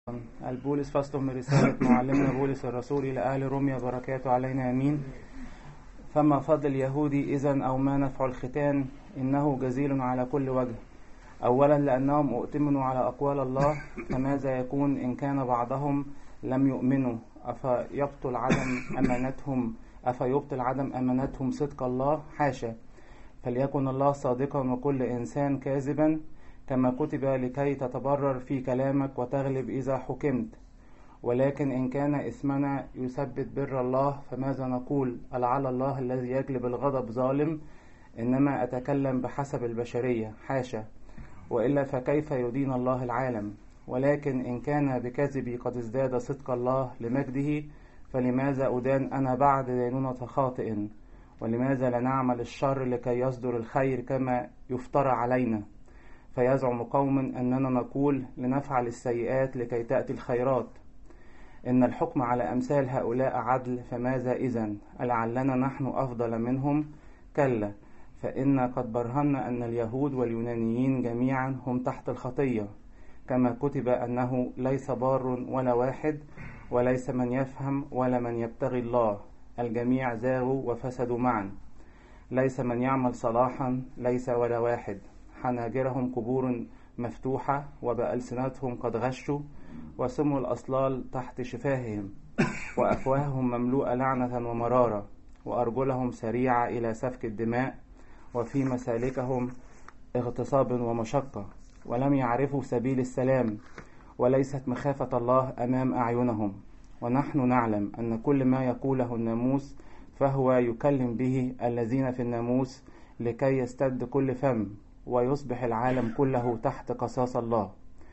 البولس فصل من رسالة معلمنا بولس الرسول إلى أهل روميا، بركاته علينا آمين. فما فضل اليهودي إذن أو ما نفع الختان؟ إنه جزيل على كل وجه. أولا لأنهم اؤتمنوا على أقوال الله، فماذا يكون إن كان بعضهم لم يؤمنوا؟ أفيبطل عدم أمانتهم صدق الله؟ حاشا. فليكن الله صادقا وكل إنسان كاذبا، كما كتب لكي تتبرر في كلامك وتغلب إذا حكمت. ولكن إن كان إثمنا يثبت بر الله، فماذا نقول؟ ألعل الله الذي يجلب الغضب ظالم؟ إنما أتكلم بحسب البشرية. حاشا. وإلا فكيف يدين الله العالم؟ ولكن إن كان بكذبي قد ازداد صدق الله لمجده، فلماذا أدان أنا بعد دينونة خاطئ؟ ولماذا لا نعمل الشر لكي يصدر الخير كما يفترى علينا؟ فيزعم قوم أننا نقول لنفعل السيئات لكي تأتي الخيرات. إن الحكم على أمثال هؤلاء عدل، فماذا إذن؟ ألعلنا نحن أفضل منهم؟ كلا، فإن قد برهنا أن اليهود واليونانيين جميعا هم تحت الخطية، كما كتب أنه ليس بار ولا واحد، وليس من يفهم ولا من يبتغي الله، الجميع زاغوا وفسدوا معا. ليس من يعمل صلاحا، ليس ولا واحد. حناجرهم قبور مفتوحة، وبألسنتهم قد غشوا، وسموا الأصلال تحت شفاههم، وأفواههم مملوءة لعنة ومرارة، وأرجلهم سريعة إلى سفك الدماء، وفي مسالكهم اغتصاب ومشقة، ولم يعرفوا سبيل السلام، وليست مخافة الله أمام أعينهم. ونحن نعلم أن كل ما يقوله الناموس فهو يكلم به الذين في الناموس، لكي يستد كل فم، ويصبح العالم كله تحت قصاص الله.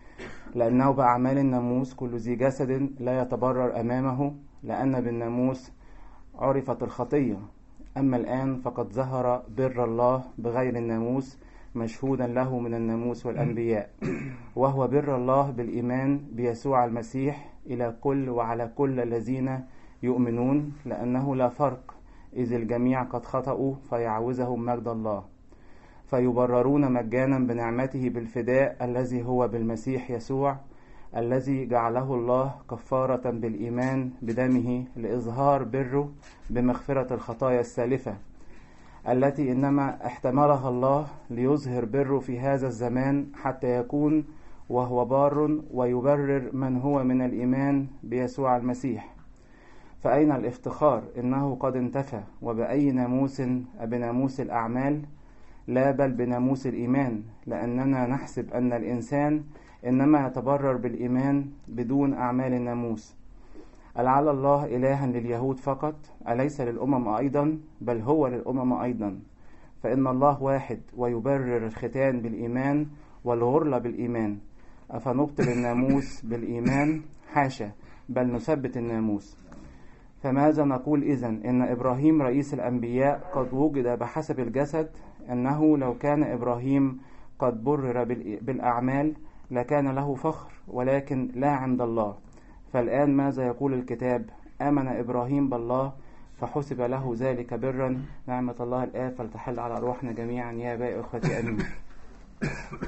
لأنه بأعمال الناموس كل ذي جسد لا يتبرر أمامه، لأن بالناموس عرفت الخطية. أما الآن فقد ظهر بر الله بغير الناموس، مشهودا له من الناموس والأنبياء، وهو بر الله بالإيمان بيسوع المسيح إلى كل وعلى كل الذين يؤمنون، لأنه لا فرق، إذ الجميع قد خطأوا فيعوزهم مجد الله، فيبررون مجانا بنعمته بالفداء الذي هو بالمسيح يسوع، الذي جعله الله كفارة بالإيمان بدمه لإظهار بره بمغفرة الخطايا السالفة، التي إنما احتملها الله ليظهر بره في هذا الزمان، حتى يكون وهو بار ويبرر من هو من الإيمان بيسوع المسيح. فأين الافتخار؟ إنه قد انتفى. وبأي ناموس؟ بناموس الأعمال؟ لا، بل بناموس الإيمان، لأننا نحسب أن الإنسان إنما يتبرر بالإيمان بدون أعمال الناموس. ألعل الله إلها لليهود فقط؟ أليس للأمم أيضا؟ بل هو للأمم أيضا. فإن الله واحد، ويبرر الختان بالإيمان والغرلة بالإيمان. أفنبطل الناموس بالإيمان؟ حاشا، بل نثبت الناموس. فماذا نقول إذن؟ إن إبراهيم رئيس الأنبياء قد وجد بحسب الجسد، أنه لو كان إبراهيم قد برر بالأعمال لكان له فخر، ولكن لا عند الله. فالآن ماذا يقول الكتاب؟ آمن إبراهيم بالله فحسب له ذلك برا. نعمة الله الآب فلتحل على أرواحنا جميعا يا باقي أخوتي، أمين.